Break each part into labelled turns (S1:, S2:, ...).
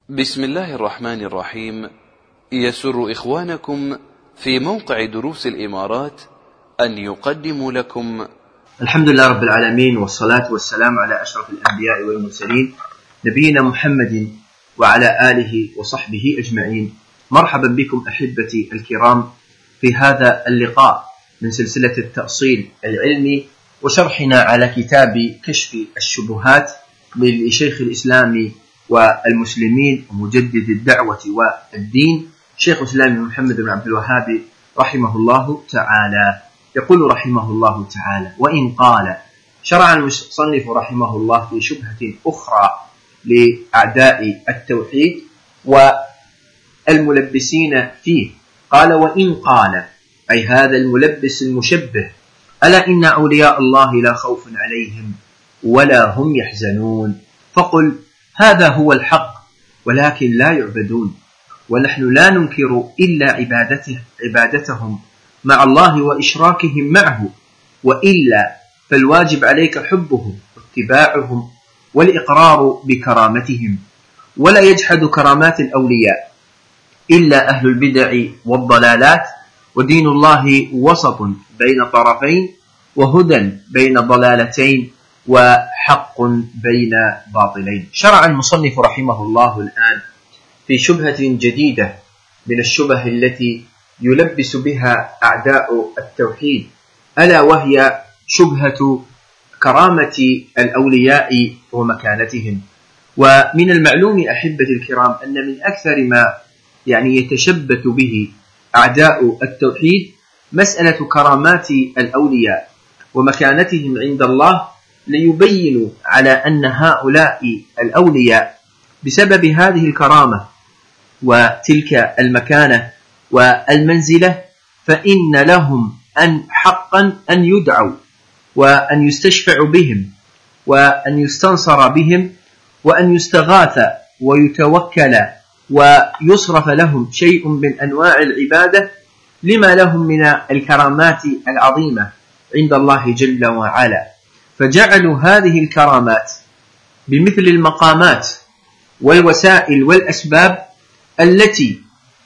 S1: بسم الله الرحمن الرحيم. يسر إخوانكم في موقع دروس الإمارات أن يقدموا لكم
S2: الحمد لله رب العالمين، والصلاة والسلام على أشرف الأنبياء والمرسلين نبينا محمد وعلى آله وصحبه أجمعين. مرحبا بكم أحبتي الكرام في هذا اللقاء من سلسلة التأصيل العلمي وشرحنا على كتاب كشف الشبهات لشيخ الإسلام والمسلمين ومجدد الدعوة والدين شيخ الإسلام محمد بن عبد الوهاب رحمه الله تعالى. يقول رحمه الله تعالى: وإن قال شرع المصنف رحمه الله في شبهة أخرى لأعداء التوحيد والملبسين فيه. قال: وإن قال، أي هذا الملبس المشبه: ألا إن أولياء الله لا خوف عليهم ولا هم يحزنون، فقل هذا هو الحق ولكن لا يعبدون، ونحن لا ننكر إلا عبادتهم مع الله وإشراكهم معه، وإلا فالواجب عليك حبهم واتباعهم والإقرار بكرامتهم. ولا يجحد كرامات الأولياء إلا أهل البدع والضلالات، ودين الله وسط بين طرفين، وهدى بين ضلالتين، وحق بين باطلين. شرع المصنف رحمه الله الآن في شبهة جديدة من الشبه التي يلبس بها أعداء التوحيد، ألا وهي شبهة كرامة الأولياء ومكانتهم. ومن المعلوم أحبتي الكرام أن من أكثر ما يتشبث به أعداء التوحيد مسألة كرامات الأولياء ومكانتهم عند الله، ليبينوا على أن هؤلاء الأولياء بسبب هذه الكرامة وتلك المكانة والمنزلة فإن لهم حقا أن يدعوا وأن يستشفع بهم وأن يستنصر بهم وأن يستغاث ويتوكل ويصرف لهم شيء من أنواع العبادة لما لهم من الكرامات العظيمة عند الله جل وعلا. فجعلوا هذه الكرامات بمثل المقامات والوسائل والأسباب التي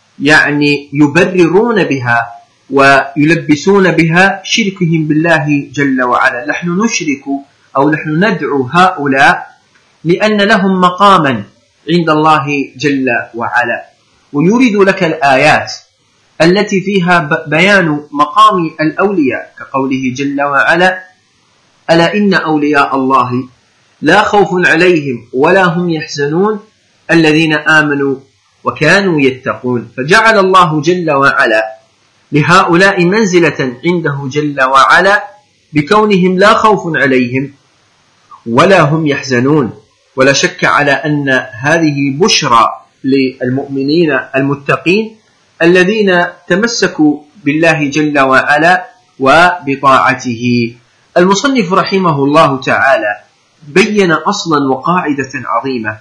S2: يبررون بها ويلبسون بها شركهم بالله جل وعلا. نحن نشرك أو نحن ندعو هؤلاء لأن لهم مقاما عند الله جل وعلا، ويريد لك الآيات التي فيها بيان مقام الأولياء كقوله جل وعلا: ألا إن أولياء الله لا خوف عليهم ولا هم يحزنون الذين آمنوا وكانوا يتقون. فجعل الله جل وعلا لهؤلاء منزلة عنده جل وعلا بكونهم لا خوف عليهم ولا هم يحزنون. ولا شك على أن هذه بشرى للمؤمنين المتقين الذين تمسكوا بالله جل وعلا وبطاعته. المصنف رحمه الله تعالى بين أصلا وقاعدة عظيمة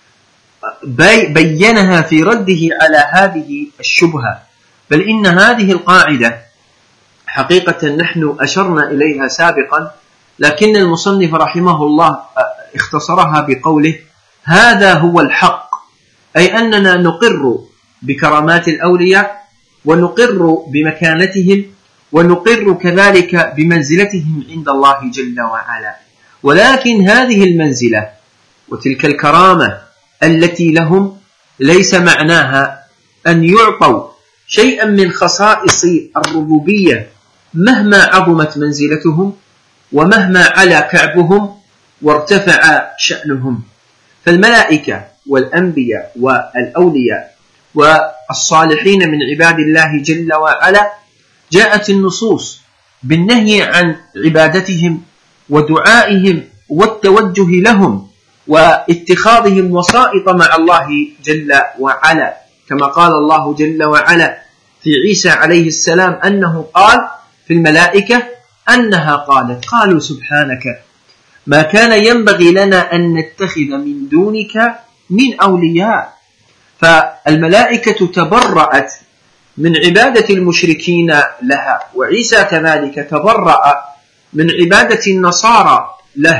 S2: بينها في رده على هذه الشبهة، بل إن هذه القاعدة حقيقة نحن أشرنا إليها سابقا، لكن المصنف رحمه الله اختصرها بقوله: هذا هو الحق، أي أننا نقر بكرامات الأولياء ونقر بمكانتهم ونقر كذلك بمنزلتهم عند الله جل وعلا، ولكن هذه المنزلة وتلك الكرامة التي لهم ليس معناها أن يعطوا شيئا من خصائص الربوبية مهما عظمت منزلتهم ومهما علا كعبهم وارتفع شأنهم. فالملائكة والأنبياء والأولياء والصالحين من عباد الله جل وعلا جاءت النصوص بالنهي عن عبادتهم ودعائهم والتوجه لهم واتخاذهم وسائط مع الله جل وعلا، كما قال الله جل وعلا في عيسى عليه السلام أنه قال في الملائكة أنها قالت: قالوا سبحانك ما كان ينبغي لنا أن نتخذ من دونك من أولياء. فالملائكة تبرأت من عبادة المشركين لها، وعيسى كذلك تبرأ من عبادة النصارى له.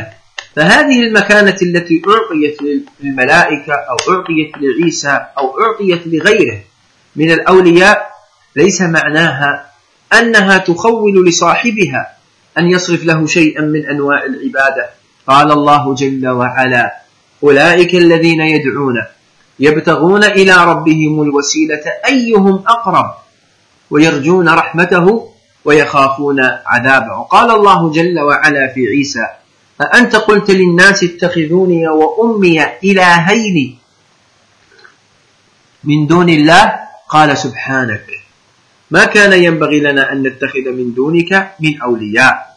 S2: فهذه المكانة التي أعطيت للملائكة أو أعطيت لعيسى أو أعطيت لغيره من الأولياء ليس معناها أنها تخول لصاحبها أن يصرف له شيئا من أنواع العبادة. قال الله جل وعلا: أولئك الذين يدعون يبتغون إلى ربهم الوسيلة أيهم أقرب ويرجون رحمته ويخافون عذابه. وقال الله جل وعلا في عيسى: أأنت قلت للناس اتخذوني وأمي إلهين من دون الله؟ قال: سبحانك، ما كان ينبغي لنا أن نتخذ من دونك من أولياء.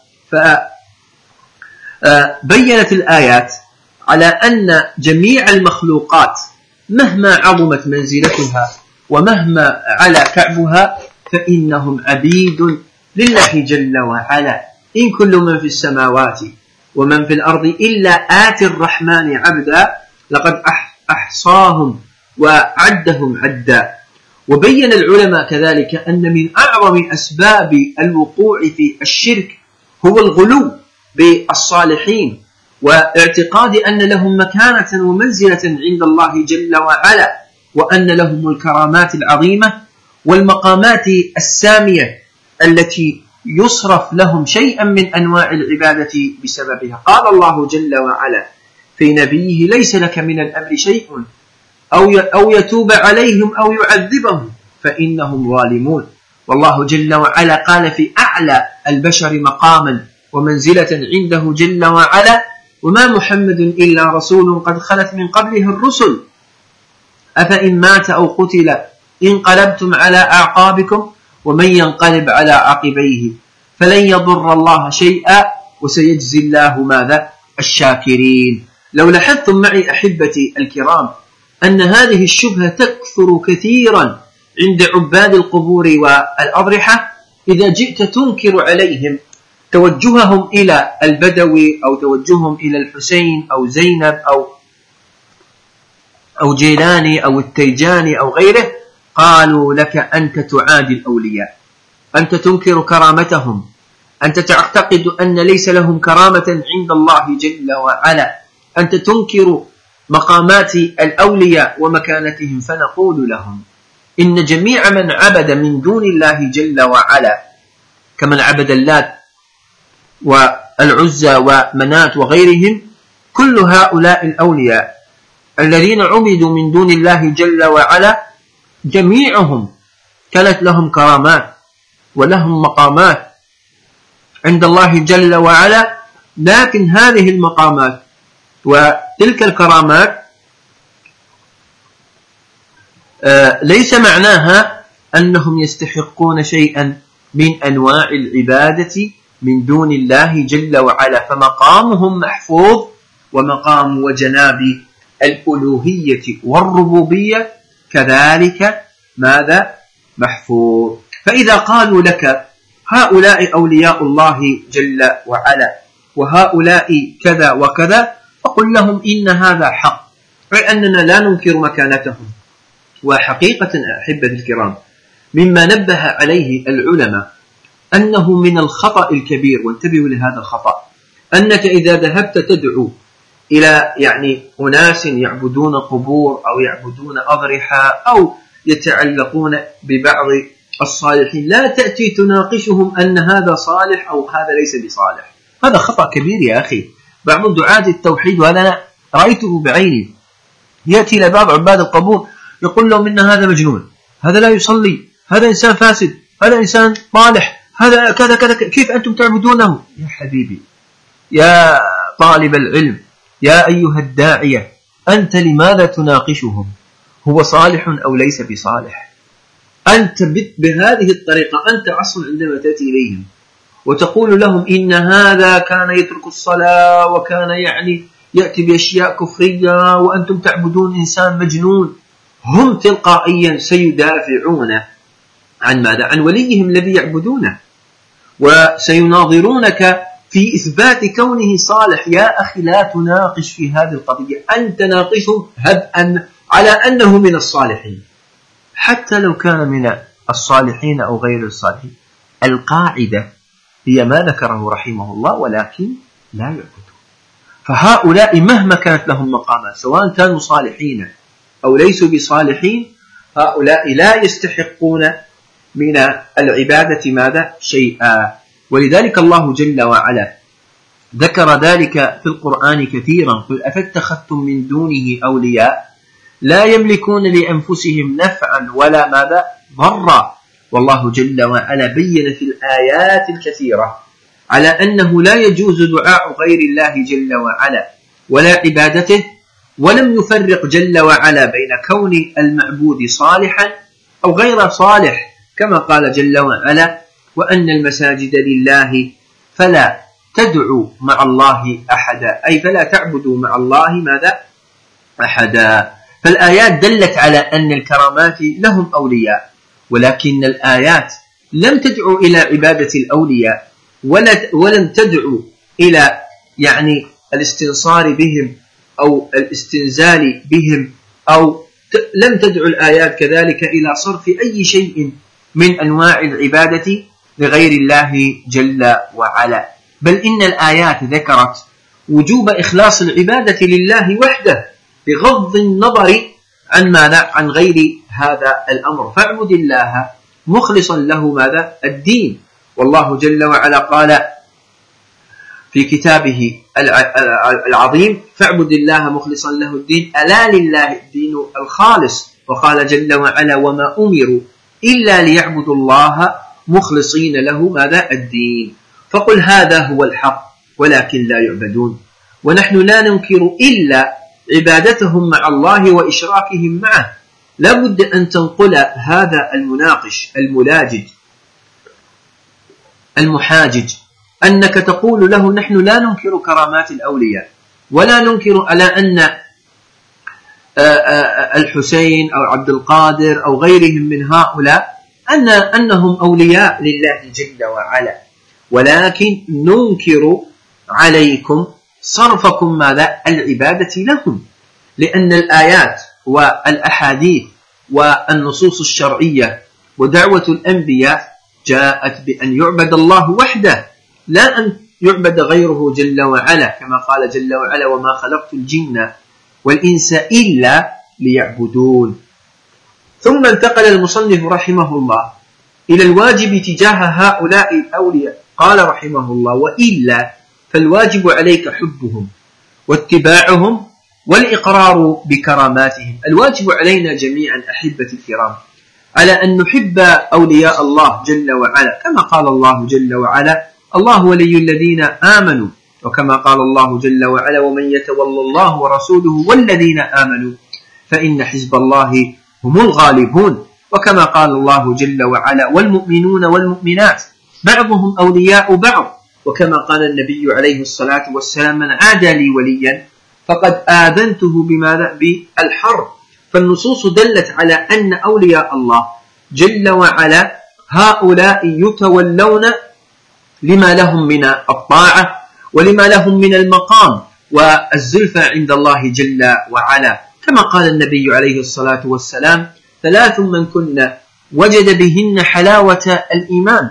S2: فبينت الآيات على أن جميع المخلوقات مهما عظمت منزلتها ومهما علا كعبها فإنهم عبيد لله جل وعلا. إن كل من في السماوات ومن في الأرض إلا آتي الرحمن عبدا لقد أحصاهم وعدهم عدا. وبين العلماء كذلك أن من أعظم أسباب الوقوع في الشرك هو الغلو بالصالحين واعتقاد أن لهم مكانة ومنزلة عند الله جل وعلا، وأن لهم الكرامات العظيمة والمقامات السامية التي يصرف لهم شيئا من أنواع العبادة بسببها. قال الله جل وعلا في نبيه: ليس لك من الأمر شيء أو يتوب عليهم أو يعذبهم فإنهم ظالمون. والله جل وعلا قال في أعلى البشر مقاما ومنزلة عنده جل وعلا: وما محمد إلا رسول قد خلت من قبله الرسل أفإن مات أو قتل انقلبتم على أعقابكم ومن ينقلب على عقبيه فلن يضر الله شيئا وسيجزي الله ماذا؟ الشاكرين. لو لاحظتم معي أحبتي الكرام أن هذه الشبهة تكثر كثيرا عند عباد القبور والأضرحة، إذا جئت تنكر عليهم توجههم إلى البدوي أو توجههم إلى الحسين أو زينب أو جيلاني أو التيجاني أو غيره، قالوا لك: أنت تعادي الأولياء، أنت تنكر كرامتهم، أنت تعتقد أن ليس لهم كرامة عند الله جل وعلا، أنت تنكر مقامات الأولياء ومكانتهم. فنقول لهم: إن جميع من عبد من دون الله جل وعلا كمن عبد اللات والعزى ومنات وغيرهم، كل هؤلاء الأولياء الذين عبدوا من دون الله جل وعلا جميعهم كانت لهم كرامات ولهم مقامات عند الله جل وعلا، لكن هذه المقامات وتلك الكرامات ليس معناها أنهم يستحقون شيئا من أنواع العبادة من دون الله جل وعلا، فمقامهم محفوظ، ومقام وجناب الألوهية والربوبية كذلك ماذا؟ محفوظ. فإذا قالوا لك هؤلاء أولياء الله جل وعلا وهؤلاء كذا وكذا، فقل لهم: إن هذا حق، لأننا لا ننكر مكانتهم. وحقيقة أحبة الكرام مما نبه عليه العلماء أنه من الخطأ الكبير، وانتبهوا لهذا الخطأ، أنك إذا ذهبت تدعو إلى أناس يعبدون قبور أو يعبدون أضرحة أو يتعلقون ببعض الصالحين، لا تأتي تناقشهم أن هذا صالح أو هذا ليس بصالح. هذا خطأ كبير يا أخي. بعض دعاة التوحيد، وهذا أنا رأيته بعيني، يأتي إلى بعض عباد القبور يقول لهم: إن هذا مجنون، هذا لا يصلي، هذا إنسان فاسد، هذا إنسان طالح، هذا كذا كذا، كيف أنتم تعبدونه؟ يا حبيبي، يا طالب العلم، يا أيها الداعية، أنت لماذا تناقشهم؟ هو صالح أو ليس بصالح؟ أنت بهذه الطريقة أنت أصلا عندما تأتي إليهم وتقول لهم إن هذا كان يترك الصلاة وكان يأتي بأشياء كفرية وأنتم تعبدون إنسان مجنون، هم تلقائيا سيدافعون عن ماذا؟ عن وليهم الذي يعبدونه، وسيناظرونك في إثبات كونه صالح. يا أخي لا تناقش في هذه القضية، أنت ناقشه على أنه من الصالحين، حتى لو كان من الصالحين أو غير الصالحين. القاعدة هي ما ذكره رحمه الله، ولكن لا يعبدون. فهؤلاء مهما كانت لهم مقامات سواء كانوا صالحين أو ليسوا بصالحين، هؤلاء لا يستحقون من العبادة ماذا؟ شيئا. ولذلك الله جل وعلا ذكر ذلك في القرآن كثيرا: قل أفاتخذتم من دونه أولياء لا يملكون لأنفسهم نفعا ولا ماذا؟ ضرا. والله جل وعلا بين في الآيات الكثيرة على أنه لا يجوز دعاء غير الله جل وعلا ولا عبادته، ولم يفرق جل وعلا بين كون المعبود صالحا أو غير صالح، كما قال جل وعلا: وأن المساجد لله فلا تدعوا مع الله أحدا، أي فلا تعبدوا مع الله ماذا؟ أحدا. فالآيات دلت على أن الكرامات لهم أولياء، ولكن الآيات لم تدعو إلى عبادة الأولياء ولم تدعو إلى الاستنصار بهم أو الاستنزال بهم، أو لم تدعو الآيات كذلك إلى صرف أي شيء من أنواع العبادة لغير الله جل وعلا، بل إن الآيات ذكرت وجوب إخلاص العبادة لله وحده بغض النظر عن ماذا؟ عن غير هذا الأمر. فاعبد الله مخلصا له ماذا؟ الدين. والله جل وعلا قال في كتابه العظيم: فاعبد الله مخلصا له الدين ألا لله الدين الخالص. وقال جل وعلا: وما أمروا إلا ليعبدوا الله مخلصين له ماذا؟ الدين. فقل هذا هو الحق ولكن لا يعبدون. ونحن لا ننكر إلا عبادتهم مع الله وإشراكهم معه. لا بد أن تنقل هذا المناقش الملاجد المحاجج أنك تقول له: نحن لا ننكر كرامات الأولياء، ولا ننكر على أن الحسين أو عبد القادر أو غيرهم من هؤلاء أنهم أولياء لله جل وعلا، ولكن ننكر عليكم صرفكم ماذا؟ العبادة لهم، لأن الآيات والأحاديث والنصوص الشرعية ودعوة الأنبياء جاءت بأن يعبد الله وحده، لا أن يعبد غيره جل وعلا، كما قال جل وعلا: وما خلقت الجن والإنس إلا ليعبدون. ثم انتقل المصنف رحمه الله إلى الواجب تجاه هؤلاء الأولياء، قال رحمه الله: وإلا فالواجب عليك حبهم واتباعهم والإقرار بكراماتهم. الواجب علينا جميعا أحبة الكرام على أن نحب أولياء الله جل وعلا، كما قال الله جل وعلا: الله ولي الذين آمنوا، وكما قال الله جل وعلا: ومن يتولى الله ورسوله والذين آمنوا فإن حزب الله هم الغالبون. وكما قال الله جل وعلا: والمؤمنون والمؤمنات بعضهم أولياء بعض. وكما قال النبي عليه الصلاة والسلام: من عادى لي وليا فقد آذنته بماذا؟ بالحرب. فالنصوص دلت على أن أولياء الله جل وعلا هؤلاء يتولون لما لهم من الطاعة ولما لهم من المقام والزلفى عند الله جل وعلا، كما قال النبي عليه الصلاة والسلام: ثلاث من كنا وجد بهن حلاوة الإيمان: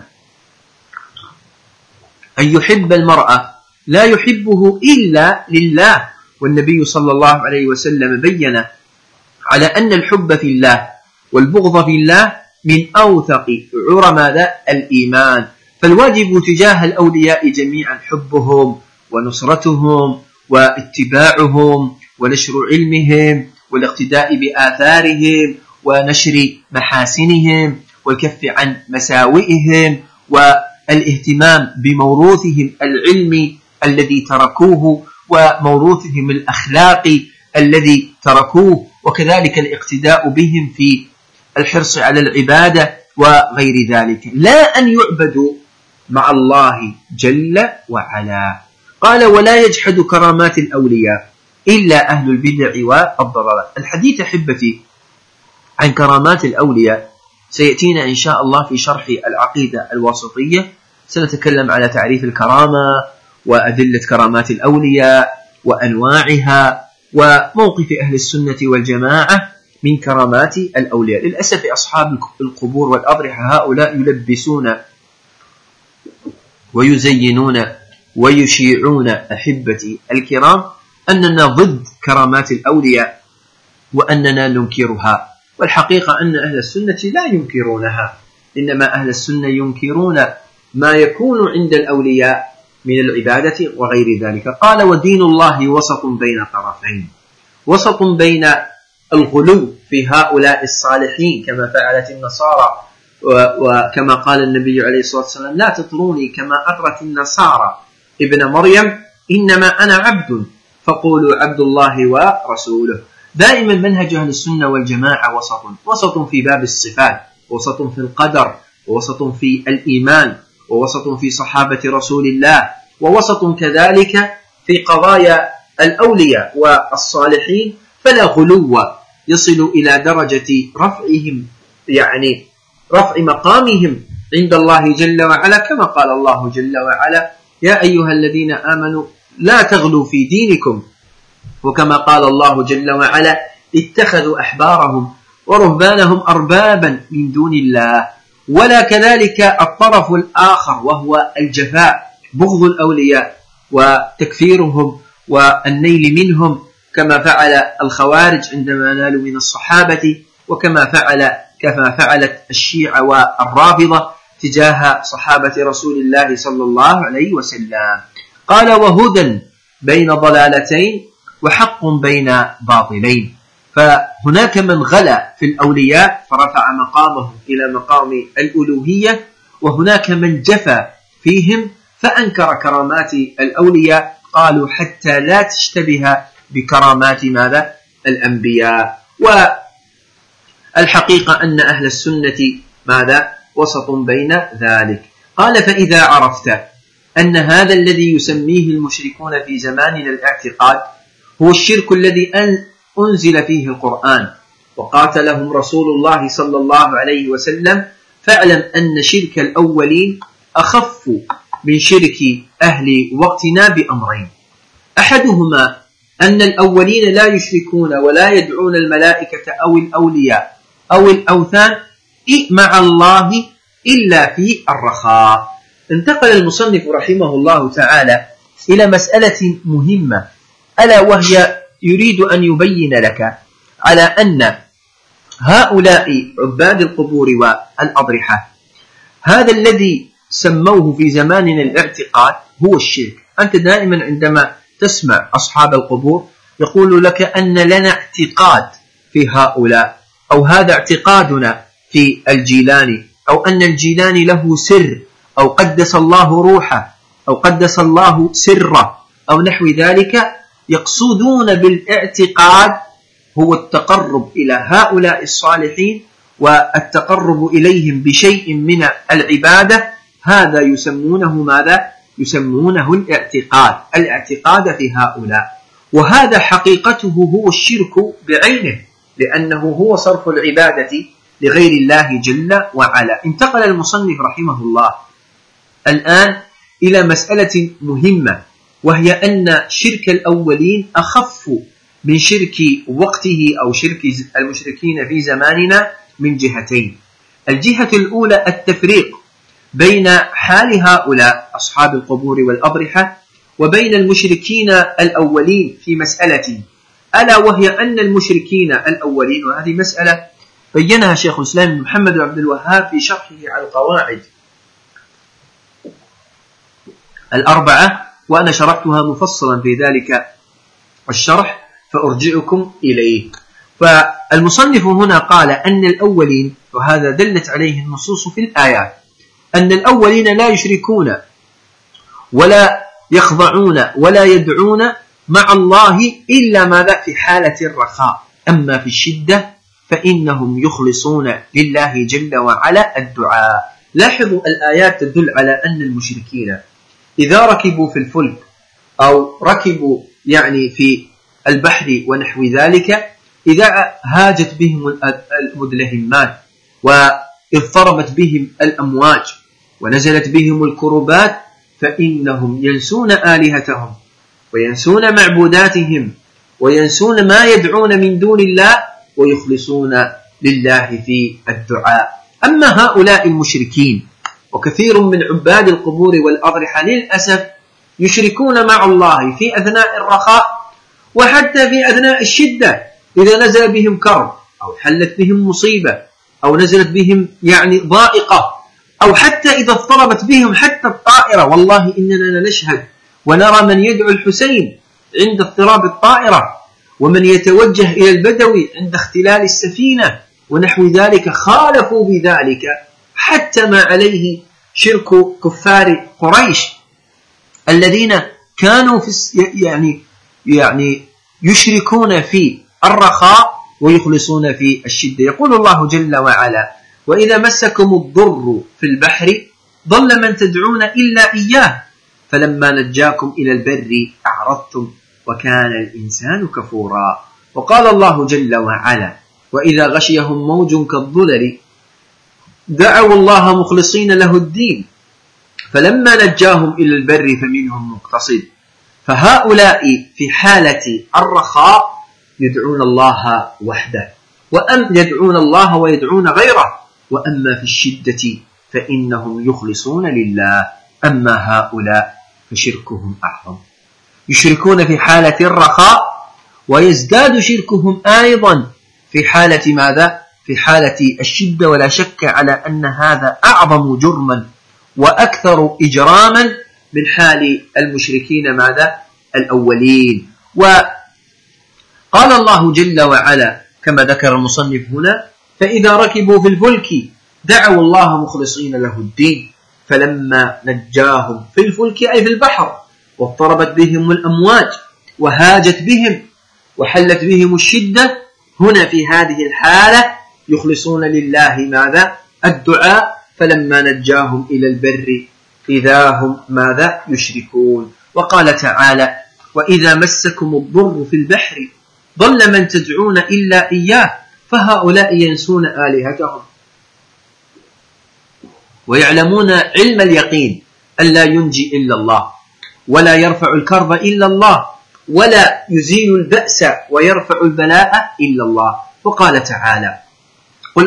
S2: أن يحب المرأة لا يحبه إلا لله. والنبي صلى الله عليه وسلم بين على أن الحب في الله والبغض في الله من أوثق عرى ماذا؟ الإيمان. فالواجب تجاه الأولياء جميعا حبهم ونصرتهم واتباعهم ونشر علمهم والاقتداء بآثارهم ونشر محاسنهم والكف عن مساوئهم والاهتمام بموروثهم العلمي الذي تركوه وموروثهم الأخلاقي الذي تركوه، وكذلك الاقتداء بهم في الحرص على العبادة وغير ذلك، لا أن يعبدوا مع الله جل وعلا. قال: ولا يجحد كرامات الأولياء إلا أهل البدع والضلالات. الحديث أحبتي عن كرامات الأولياء سيأتينا إن شاء الله في شرح العقيدة الواسطية. سنتكلم على تعريف الكرامة وأدلة كرامات الأولياء وأنواعها وموقف أهل السنة والجماعة من كرامات الأولياء. للأسف أصحاب القبور والأضرحة هؤلاء يلبسون ويزينون ويشيعون أحبتي الكرام أننا ضد كرامات الأولياء وأننا ننكرها، والحقيقة أن أهل السنة لا ينكرونها، إنما أهل السنة ينكرون ما يكون عند الأولياء من العبادة وغير ذلك. قال: ودين الله وسط بين طرفين، وسط بين الغلو في هؤلاء الصالحين كما فعلت النصارى، وكما قال النبي عليه الصلاة والسلام: لا تطروني كما أطرت النصارى ابن مريم، إنما أنا عبد فقولوا عبد الله ورسوله. دائما منهج أهل السنة والجماعة وسط في باب الصفات، وسط في القدر، ووسط في الإيمان، ووسط في صحابة رسول الله، ووسط كذلك في قضايا الأولياء والصالحين، فلا غلو يصل إلى درجة رفعهم، يعني رفع مقامهم عند الله جل وعلا، كما قال الله جل وعلا: يا أيها الذين آمنوا لا تغلوا في دينكم، وكما قال الله جل وعلا: اتخذوا أحبارهم ورهبانهم أربابا من دون الله. ولا كذلك الطرف الآخر وهو الجفاء، بغض الأولياء وتكفيرهم والنيل منهم، كما فعل الخوارج عندما نالوا من الصحابة، وكما فعلت الشيعة والرافضة تجاه صحابة رسول الله صلى الله عليه وسلم. قال: وهدى بين ضلالتين وحق بين باطلين. فهناك من غلا في الأولياء فرفع مقامهم إلى مقام الألوهية، وهناك من جفى فيهم فأنكر كرامات الأولياء، قالوا حتى لا تشتبه بكرامات ماذا؟ الأنبياء. والحقيقة أن أهل السنة ماذا؟ وسط بين ذلك. قال: فإذا عرفت أن هذا الذي يسميه المشركون في زماننا الاعتقاد هو الشرك الذي أنزل فيه القرآن وقاتلهم رسول الله صلى الله عليه وسلم، فاعلم أن شرك الأولين أخف من شرك أهل وقتنا بأمرين: أحدهما أن الأولين لا يشركون ولا يدعون الملائكة أو الأولياء أو الأوثان مع الله إلا في الرخاء. انتقل المصنف رحمه الله تعالى إلى مسألة مهمة، ألا وهي يريد أن يبين لك على أن هؤلاء عباد القبور والأضرحة هذا الذي سموه في زماننا الاعتقاد هو الشرك. أنت دائما عندما تسمع أصحاب القبور يقول لك أن لنا اعتقاد في هؤلاء، أو هذا اعتقادنا في الجيلاني، أو أن الجيلاني له سر، أو قدس الله روحه، أو قدس الله سره، أو نحو ذلك. يقصدون بالاعتقاد هو التقرب إلى هؤلاء الصالحين والتقرب إليهم بشيء من العبادة، هذا يسمونه ماذا؟ يسمونه الاعتقاد في هؤلاء، وهذا حقيقته هو الشرك بعينه، لأنه هو صرف العبادة لغير الله جل وعلا. انتقل المصنف رحمه الله الآن إلى مسألة مهمة، وهي أن شرك الأولين أخف من شرك وقته أو شرك المشركين في زماننا من جهتين. الجهة الأولى التفريق بين حال هؤلاء أصحاب القبور والأضرحة وبين المشركين الأولين في مسألة، ألا وهي أن المشركين الأولين، وهذه مسألة بينها شيخ الإسلام محمد بن عبد الوهاب في شرحه على القواعد الأربعة، وأنا شرحتها مفصلا في ذلك الشرح فأرجعكم إليه. فالمصنف هنا قال أن الأولين، وهذا دلت عليه النصوص في الآيات، أن الأولين لا يشركون ولا يخضعون ولا يدعون مع الله إلا ماذا؟ في حالة الرخاء. أما في الشدة فإنهم يخلصون لله جل وعلا الدعاء. لاحظوا الآيات تدل على أن المشركين إذا ركبوا في الفلك أو ركبوا يعني في البحر ونحو ذلك، إذا هاجت بهم المدلهمات واضطربت بهم الأمواج ونزلت بهم الكربات، فإنهم ينسون آلهتهم وينسون معبوداتهم وينسون ما يدعون من دون الله ويخلصون لله في الدعاء. أما هؤلاء المشركين وكثير من عباد القبور والأضرحة للأسف يشركون مع الله في أثناء الرخاء وحتى في أثناء الشدة، إذا نزل بهم كرب أو حلت بهم مصيبة أو نزلت بهم ضائقة، أو حتى إذا اضطربت بهم حتى الطائرة. والله إننا لنشهد ونرى من يدعو الحسين عند اضطراب الطائرة، ومن يتوجه إلى البدوي عند اختلال السفينة ونحو ذلك، خالفوا بذلك حتى ما عليه شرك كفار قريش الذين كانوا يعني يشركون في الرخاء ويخلصون في الشدة. يقول الله جل وعلا: وإذا مسكم الضر في البحر ضل من تدعون إلا إياه فلما نجاكم إلى البر أعرضتم وكان الإنسان كفورا. وقال الله جل وعلا: وإذا غشيهم موج كالظلل دعوا الله مخلصين له الدين فلما نجاهم إلى البر فمنهم مقتصد. فهؤلاء في حالة الرخاء يدعون الله وحده، يدعون الله ويدعون غيره، وأما في الشدة فإنهم يخلصون لله. أما هؤلاء فشركهم أعظم، يشركون في حالة الرخاء ويزداد شركهم أيضا في حالة ماذا؟ في حالة الشدة. ولا شك على أن هذا أعظم جرما وأكثر إجراما من حال المشركين ماذا؟ الأولين. وقال الله جل وعلا كما ذكر المصنف هنا: فإذا ركبوا في الفلك دعوا الله مخلصين له الدين فلما نجاهم في الفلك أي في البحر واضطربت بهم الأمواج وهاجت بهم وحلت بهم الشدة، هنا في هذه الحالة يخلصون لله ماذا؟ الدعاء، فلما نجاهم إلى البر إذا هم ماذا؟ يشركون. وقال تعالى: وإذا مسكم الضر في البحر ضل من تدعون إلا إياه فهؤلاء ينسون آلهتهم ويعلمون علم اليقين أن لا ينجي إلا الله ولا يرفع الكرب إلا الله ولا يزيل البأس ويرفع البلاء إلا الله. وقال تعالى: قل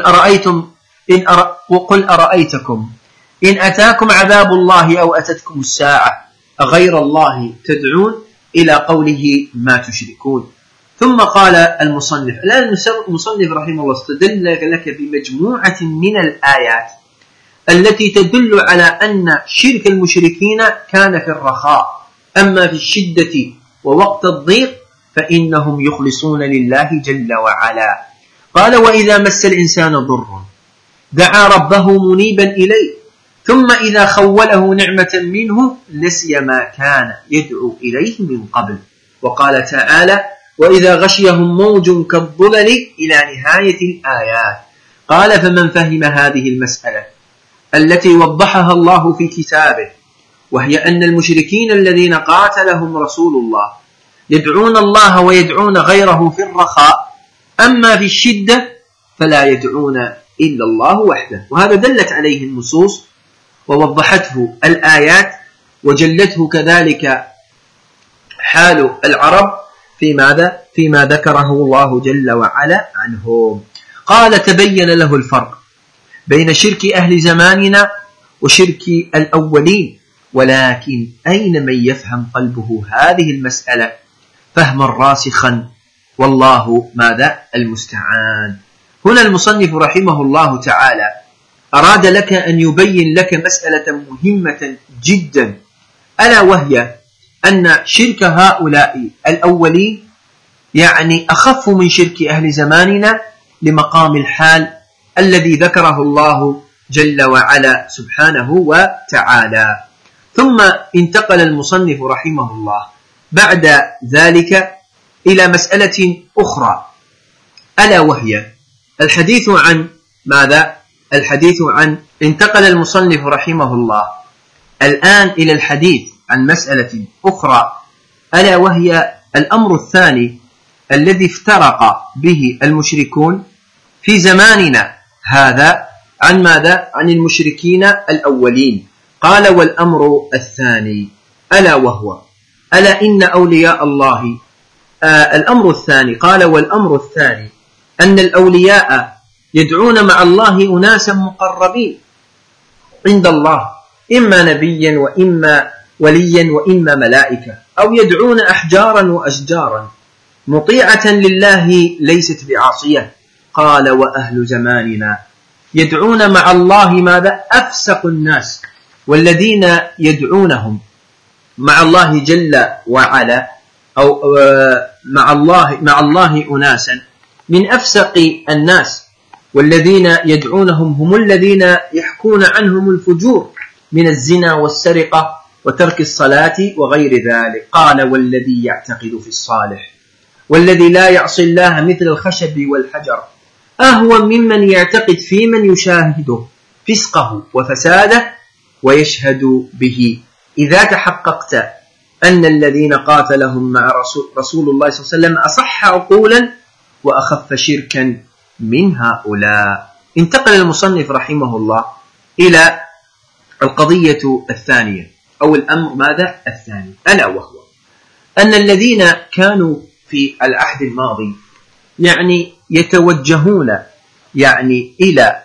S2: أرأيتكم إن أتاكم عذاب الله أو أتتكم الساعة أغير الله تدعون إلى قوله ما تشركون. ثم قال المصنف، الآن المصنف رحمه الله استدل لك بمجموعة من الآيات التي تدل على أن شرك المشركين كان في الرخاء، أما في الشدة ووقت الضيق فإنهم يخلصون لله جل وعلا. قال: وإذا مس الإنسان ضر دعا ربه منيبا إليه ثم إذا خوله نعمة منه نسي ما كان يدعو إليه من قبل. وقال تعالى: وإذا غشيهم موج كالظلل إلى نهاية الآيات. قال: فمن فهم هذه المسألة التي وضحها الله في كتابه، وهي أن المشركين الذين قاتلهم رسول الله يدعون الله ويدعون غيره في الرخاء، أما في الشدة فلا يدعون إلا الله وحده. وهذا دلت عليه النصوص ووضحته الآيات وجلته كذلك حال العرب في ماذا؟ فيما ذكره الله جل وعلا عنهم. قال: تبين له الفرق بين شرك أهل زماننا وشرك الأولين، ولكن أين من يفهم قلبه هذه المسألة فهما راسخا، والله ماذا؟ المستعان. هنا المصنف رحمه الله تعالى أراد لك أن يبين لك مسألة مهمة جدا، ألا وهي أن شرك هؤلاء الأولين يعني أخف من شرك أهل زماننا لمقام الحال الذي ذكره الله جل وعلا سبحانه وتعالى. ثم انتقل المصنف رحمه الله بعد ذلك إلى مسألة أخرى، ألا وهي الحديث عن ماذا؟ الحديث عن انتقل المصنف رحمه الله الآن إلى الحديث عن مسألة أخرى، ألا وهي الأمر الثاني الذي افترق به المشركون في زماننا هذا عن ماذا؟ عن المشركين الأولين. قال: والأمر الثاني ألا وهو ألا إن أولياء الله الأمر الثاني. قال: والأمر الثاني أن الأولياء يدعون مع الله أناسا مقربين عند الله، إما نبيا وإما وليا وإما ملائكة، أو يدعون أحجارا وأشجارا مطيعة لله ليست بعاصية. قال وأهل زماننا يدعون مع الله ماذا؟ أفسق الناس، والذين يدعونهم مع الله جل وعلا أو مع الله أناسا من أفسق الناس، والذين يدعونهم هم الذين يحكون عنهم الفجور من الزنا والسرقة وترك الصلاة وغير ذلك. قال والذي يعتقد في الصالح والذي لا يعصي الله مثل الخشب والحجر أهون ممن يعتقد في من يشاهده فسقه وفساده ويشهد به. إذا تحققت أن الذين قاتلهم مع رسول الله صلى الله عليه وسلم أصح عقولا وأخف شركا من هؤلاء. انتقل المصنف رحمه الله إلى القضية الثانية أو الأمر ماذا؟ الثاني، ألا وهو أن الذين كانوا في العهد الماضي يعني يتوجهون يعني إلى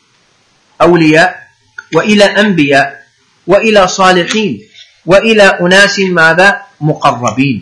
S2: أولياء وإلى أنبياء وإلى صالحين وإلى أناس ماذا؟ مقربين،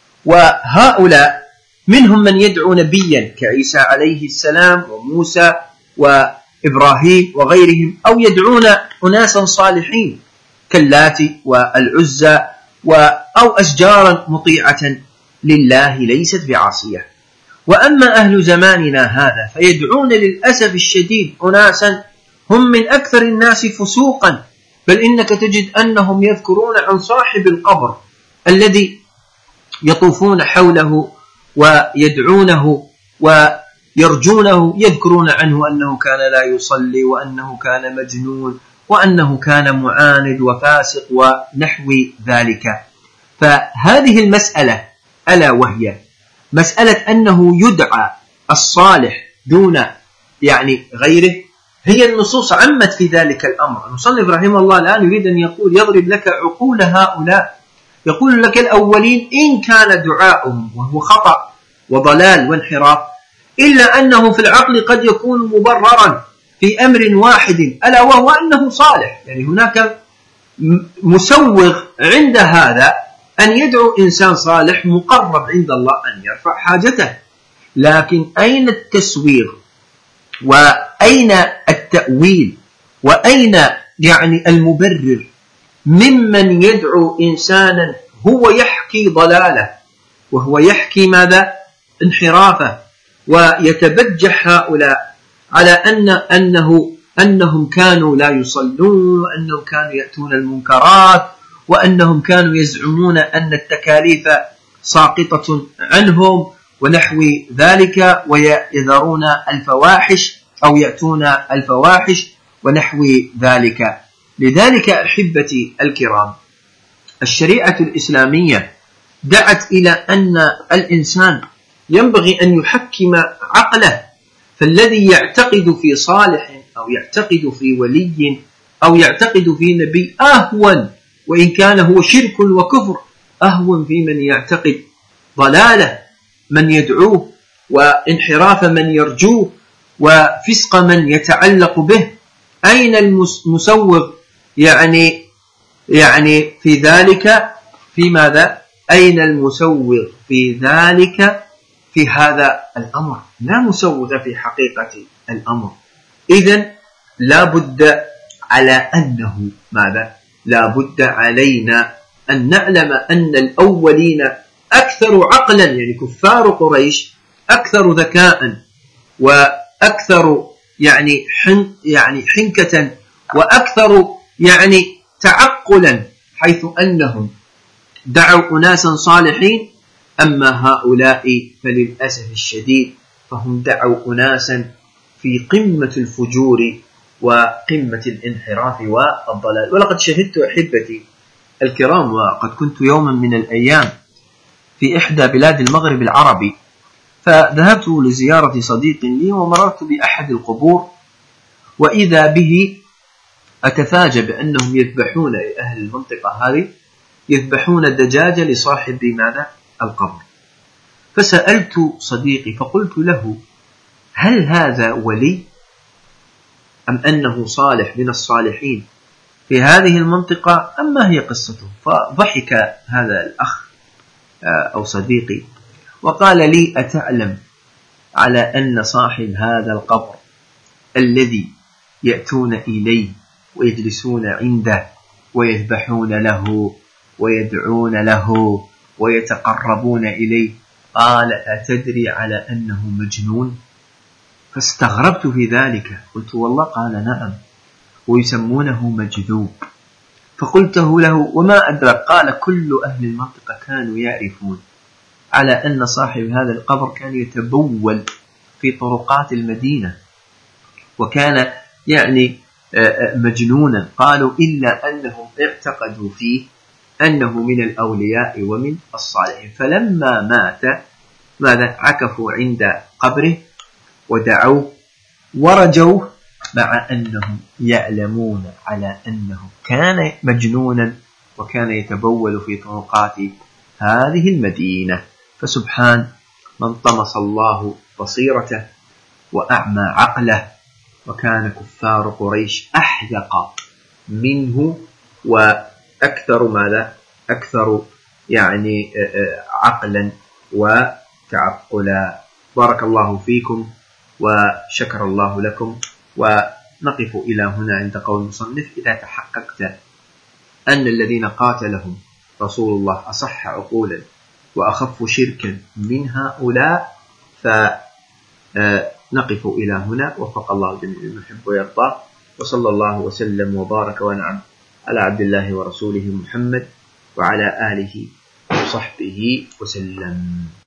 S2: وهؤلاء منهم من يدعو نبيا كعيسى عليه السلام وموسى وإبراهيم وغيرهم، أو يدعون أناسا صالحين كاللات والعزى أو أشجارا مطيعة لله ليست بعاصية. وأما أهل زماننا هذا فيدعون للأسف الشديد أناسا هم من أكثر الناس فسوقا، بل إنك تجد أنهم يذكرون عن صاحب القبر الذي يطوفون حوله ويدعونه ويرجونه، يذكرون عنه أنه كان لا يصلي وأنه كان مجنون وأنه كان معاند وفاسق ونحو ذلك. فهذه المسألة ألا وهي مسألة أنه يدعى الصالح دون يعني غيره، هي النصوص عمت في ذلك الأمر. المصنف رحمه الله الآن يريد أن يقول يضرب لك عقول هؤلاء، يقول لك الأولين إن كان دعاؤهم وهو خطأ وضلال وانحراف إلا أنه في العقل قد يكون مبررا في أمر واحد ألا وهو أنه صالح. يعني هناك مسوغ عند هذا أن يدعو إنسان صالح مقرب عند الله أن يرفع حاجته، لكن أين التسويغ وأين التأويل وأين يعني المبرر ممن يدعو إنسانا هو يحكي ضلاله وهو يحكي ماذا؟ انحرافه، ويتبجح هؤلاء على أنهم كانوا لا يصلون وأنهم كانوا يأتون المنكرات وأنهم كانوا يزعمون أن التكاليف ساقطة عنهم ونحو ذلك، ويذرون الفواحش أو يأتون الفواحش ونحو ذلك. لذلك أحبتي الكرام الشريعة الإسلامية دعت إلى أن الإنسان ينبغي أن يحكم عقله، فالذي يعتقد في صالح أو يعتقد في ولي أو يعتقد في نبي أهون، وإن كان هو شرك وكفر، أهون في من يعتقد ضلاله من يدعوه وانحراف من يرجوه وفسق من يتعلق به. أين المسوغ يعني في ذلك؟ في ماذا؟ أين المسوغ في ذلك في هذا الأمر؟ لا مسوغ في حقيقة الأمر. إذن لا بد على أنه ماذا؟ لا بد علينا أن نعلم أن الأولين أكثر عقلا، يعني كفار قريش أكثر ذكاء وأكثر يعني حنكة وأكثر يعني تعقلا، حيث أنهم دعوا أناسا صالحين. أما هؤلاء فللأسف الشديد فهم دعوا أناسا في قمة الفجور وقمة الانحراف والضلال. ولقد شهدت أحبتي الكرام، وقد كنت يوما من الأيام في إحدى بلاد المغرب العربي، فذهبت لزيارة صديق لي ومررت بأحد القبور، وإذا به أتفاجأ بأنهم يذبحون أهل المنطقة هذه يذبحون دجاجة لصاحب ماذا؟ القبر. فسألت صديقي فقلت له هل هذا ولي أم أنه صالح من الصالحين؟ في هذه المنطقة أما هي قصته. فضحك هذا الأخ أو صديقي وقال لي: أتعلم على أن صاحب هذا القبر الذي يأتون إليه ويجلسون عنده ويذبحون له ويدعون له ويتقربون إليه، قال: أتدري على أنه مجنون؟ فاستغربت في ذلك، قلت: والله؟ قال: نعم، ويسمونه مجذوب. فقلته له: وما أدرك؟ قال: كل أهل المنطقة كانوا يعرفون على أن صاحب هذا القبر كان يتبول في طرقات المدينة، وكان يعني مجنونا. قالوا: إلا أنهم اعتقدوا فيه أنه من الأولياء ومن الصالحين. فلما مات ماذا؟ عكفوا عند قبره ودعوه ورجوه، مع أنهم يعلمون على أنه كان مجنونا وكان يتبول في طرقات هذه المدينة. فسبحان من طمس الله بصيرته وأعمى عقله، وكان كفار قريش أحذق منه وأكثر ماذا؟ أكثر يعني عقلا وتعقلا. بارك الله فيكم وشكر الله لكم. ونقف إلى هنا عند قول المصنف: إذا تحققت أن الذين قاتلهم رسول الله أصح عقولا وأخف شركا من هؤلاء، فنقف إلى هنا. وفق الله جميع المحب ويرضى، وصلى الله وسلم وبارك ونعم على عبد الله ورسوله محمد وعلى آله وصحبه وسلم.